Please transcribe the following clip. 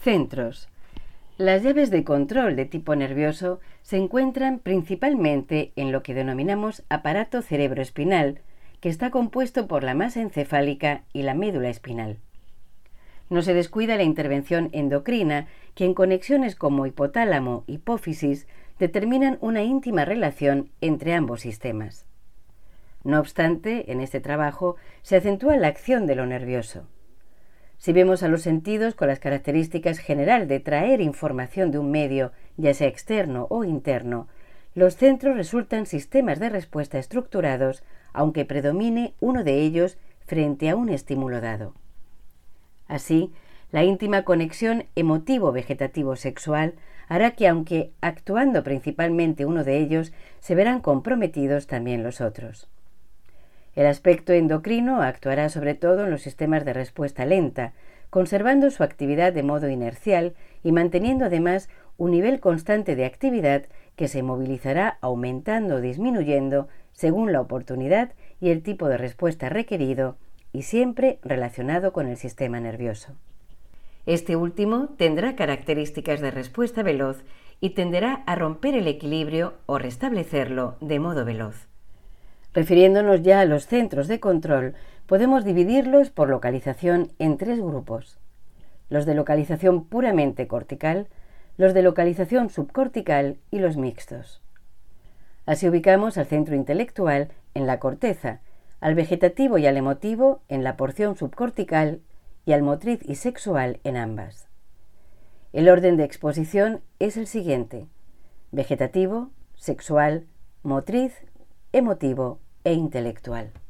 Centros. Las llaves de control de tipo nervioso se encuentran principalmente en lo que denominamos aparato cerebroespinal, que está compuesto por la masa encefálica y la médula espinal. No se descuida la intervención endocrina, que en conexiones como hipotálamo-hipófisis determinan una íntima relación entre ambos sistemas. No obstante, en este trabajo se acentúa la acción de lo nervioso. Si vemos a los sentidos con las características general de traer información de un medio, ya sea externo o interno, los centros resultan sistemas de respuesta estructurados, aunque predomine uno de ellos frente a un estímulo dado. Así, la íntima conexión emotivo-vegetativo-sexual hará que, aunque actuando principalmente uno de ellos, se verán comprometidos también los otros. El aspecto endocrino actuará sobre todo en los sistemas de respuesta lenta, conservando su actividad de modo inercial y manteniendo además un nivel constante de actividad que se movilizará aumentando o disminuyendo según la oportunidad y el tipo de respuesta requerido, y siempre relacionado con el sistema nervioso. Este último tendrá características de respuesta veloz y tenderá a romper el equilibrio o restablecerlo de modo veloz. Refiriéndonos ya a los centros de control, podemos dividirlos por localización en tres grupos: los de localización puramente cortical, los de localización subcortical y los mixtos. Así ubicamos al centro intelectual en la corteza, al vegetativo y al emotivo en la porción subcortical y al motriz y sexual en ambas. El orden de exposición es el siguiente: vegetativo, sexual, motriz, emotivo e intelectual.